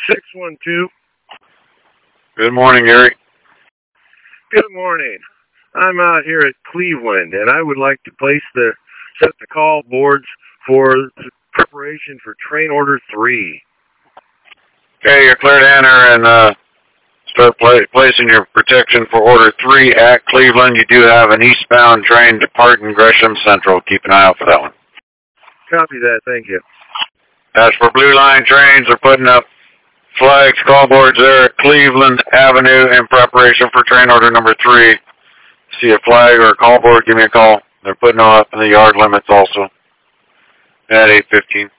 612. Good morning, Gary. Good morning. I'm out here at Cleveland, and I would like to set the call boards for preparation for train order 3. Okay, you're clear to enter and start placing your protection for order 3 at Cleveland. You do have an eastbound train departing Gresham Central. Keep an eye out for that one. Copy that. Thank you. As for Blue Line trains, they're putting up flags, call boards there at Cleveland Avenue in preparation for train order number 3. See a flag or a call board, give me a call. They're putting them up in the yard limits also at 8:15.